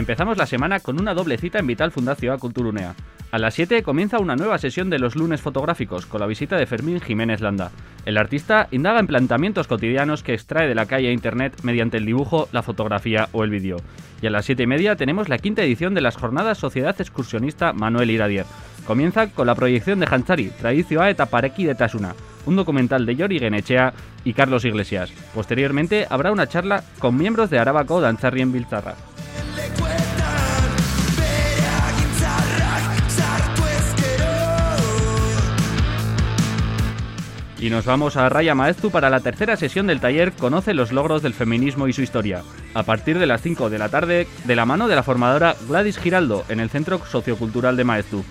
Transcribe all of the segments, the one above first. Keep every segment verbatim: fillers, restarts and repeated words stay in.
Empezamos la semana con una doble cita en Vital Fundazioa Kulturunea. A las siete comienza una nueva sesión de los lunes fotográficos, con la visita de Fermín Jiménez Landa. El artista indaga en planteamientos cotidianos que extrae de la calle e internet mediante el dibujo, la fotografía o el vídeo. Y a las siete y media tenemos la quinta edición de las jornadas Sociedad Excursionista Manuel Iradier. Comienza con la proyección de Jantzari, Tradizioa eta Pareki de Tasuna, un documental de Jori Genetxea y Carlos Iglesias. Posteriormente habrá una charla con miembros de Arabako Dantzarrien Biltzarra. Y nos vamos a Raya Maeztu para la tercera sesión del taller Conoce los logros del feminismo y su historia, a partir de las cinco de la tarde, de la mano de la formadora Gladys Giraldo, en el Centro Sociocultural de Maeztu.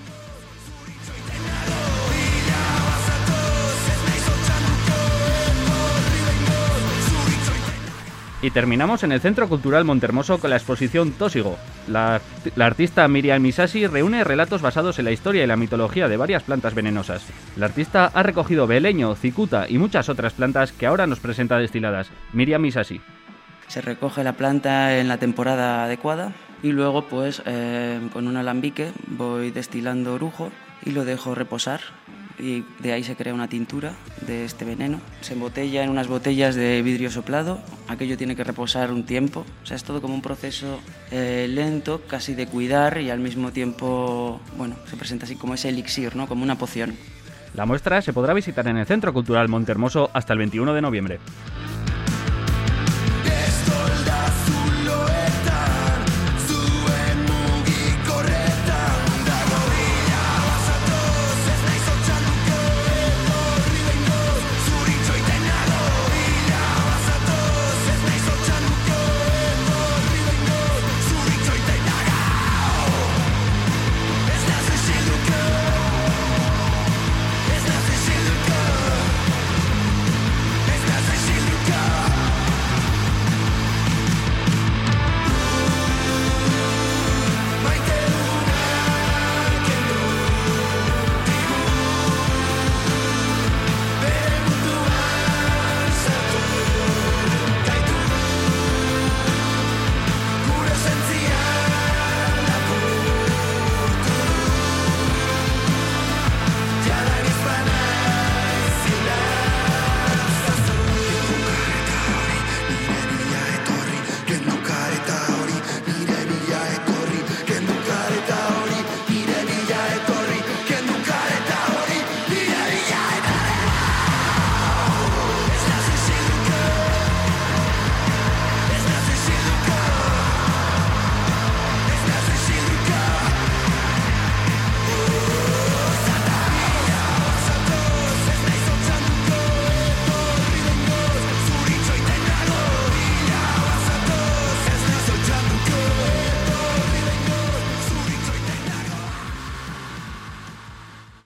Y terminamos en el Centro Cultural Montermoso con la exposición Tósigo. La, la artista Miriam Misasi reúne relatos basados en la historia y la mitología de varias plantas venenosas. La artista ha recogido beleño, cicuta y muchas otras plantas que ahora nos presenta destiladas. Miriam Misasi. Se recoge la planta en la temporada adecuada y luego pues eh, con un alambique voy destilando orujo y lo dejo reposar. Y de ahí se crea una tintura de este veneno. Se embotella en unas botellas de vidrio soplado. Aquello tiene que reposar un tiempo. O sea, es todo como un proceso eh, lento, casi de cuidar y al mismo tiempo, bueno, se presenta así como ese elixir, ¿no? Como una poción. La muestra se podrá visitar en el Centro Cultural Montermoso hasta el veintiuno de noviembre.